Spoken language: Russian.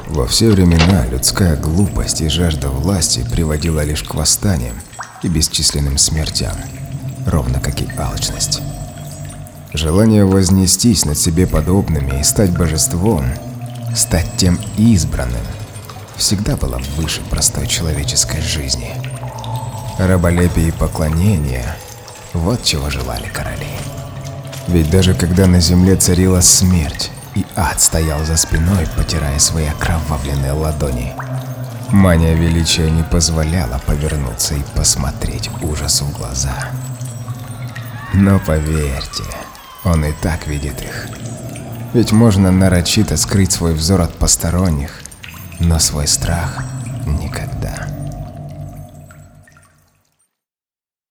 Во все времена людская глупость и жажда власти приводила лишь к восстаниям и бесчисленным смертям, ровно как и алчность. Желание вознестись над себе подобными и стать божеством, стать тем избранным, всегда было выше простой человеческой жизни. Раболепие и поклонение – вот чего желали короли. Ведь даже когда на земле царила смерть, и ад стоял за спиной, потирая свои окровавленные ладони, мания величия не позволяла повернуться и посмотреть ужасу в глаза. Но поверьте, он и так видит их. Ведь можно нарочито скрыть свой взор от посторонних, но свой страх